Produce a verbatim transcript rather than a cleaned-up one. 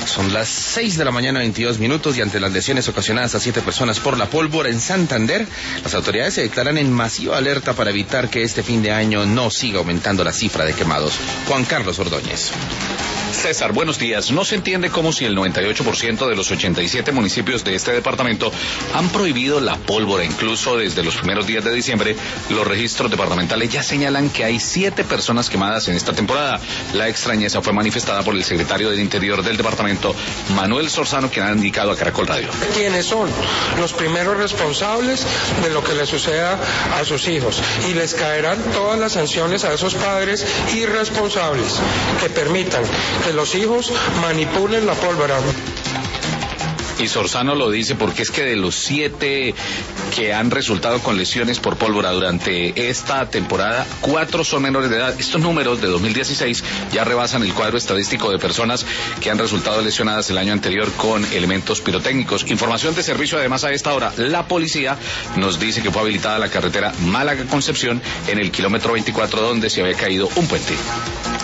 Son las seis de la mañana, veintidós minutos, y ante las lesiones ocasionadas a siete personas por la pólvora en Santander, las autoridades se declaran en masiva alerta para evitar que este fin de año no siga aumentando la cifra de quemados. Juan Carlos Ordóñez. César, buenos días. No se entiende cómo si el noventa y ocho por ciento de los ochenta y siete municipios de este departamento han prohibido la pólvora. Incluso desde los primeros días de diciembre, los registros departamentales ya señalan que hay siete personas quemadas en esta temporada. La extrañeza fue manifestada por el secretario del Interior del departamento, Manuel Sorzano, quien ha indicado a Caracol Radio. ¿Quiénes son los primeros responsables de lo que le suceda a sus hijos? Y les caerán todas las sanciones a esos padres irresponsables que permitan que los hijos manipulen la pólvora. Y Sorzano lo dice porque es que de los siete que han resultado con lesiones por pólvora durante esta temporada, cuatro son menores de edad. Estos números de dos mil dieciséis ya rebasan el cuadro estadístico de personas que han resultado lesionadas el año anterior con elementos pirotécnicos. Información de servicio, además, a esta hora, la policía nos dice que fue habilitada la carretera Málaga-Concepción en el kilómetro veinticuatro, donde se había caído un puente.